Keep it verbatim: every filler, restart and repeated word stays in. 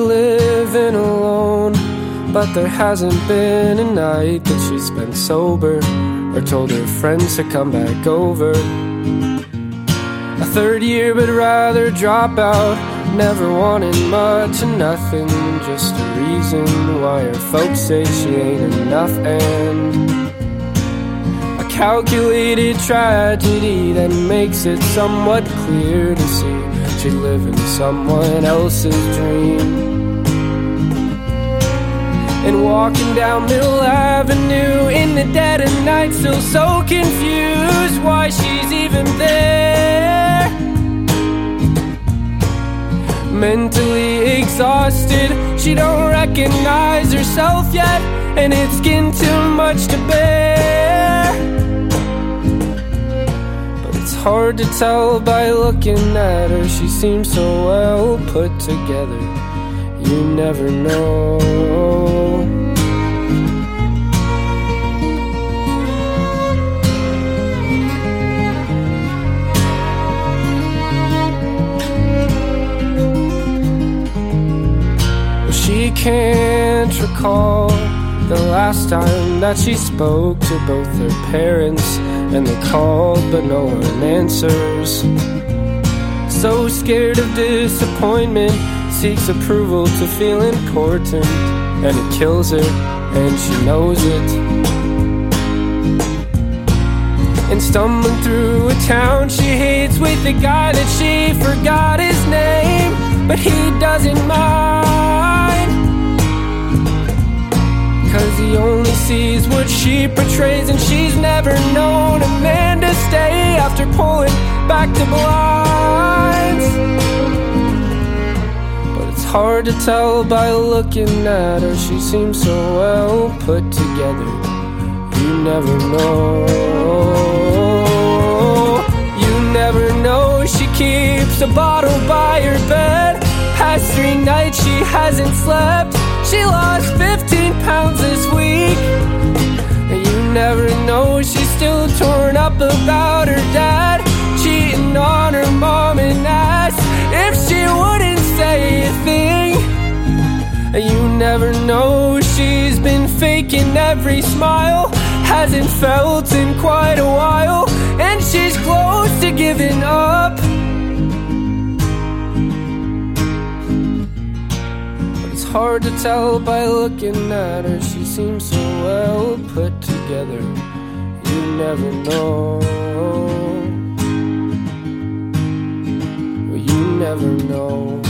living alone, but there hasn't been a night that she's been sober or told her friends to come back over. A third year but rather drop out, never wanted much and nothing, just a reason why her folks say she ain't enough. And a calculated tragedy that makes it somewhat clear to see she live in someone else's dream. And walking down Middle Avenue in the dead of night, still so confused why she's even there. Mentally exhausted, she don't recognize herself yet, and it's getting too much to bear. But it's hard to tell by looking at her, she seems so well put together. You never know. She can't recall the last time that she spoke to both her parents, and they called but no one answers. So scared of disappointment, seeks approval to feel important, and it kills her, and she knows it. And stumbling through a town she hates with a guy that she forgot his name, but he doesn't mind, 'cause he only sees what she portrays, and she's never known a man to stay after pulling back the blinds. Hard to tell by looking at her, she seems so well put together. You never know. You never know. She keeps a bottle by her bed. Past three nights she hasn't slept. She lost fifteen pounds this week. And you never know. She's still torn up about her dad cheating on her mom, and asked if she wouldn't say a thing. You never know. She's been faking every smile, hasn't felt in quite a while, and she's close to giving up. But it's hard to tell by looking at her, she seems so well put together. You never know. You never know.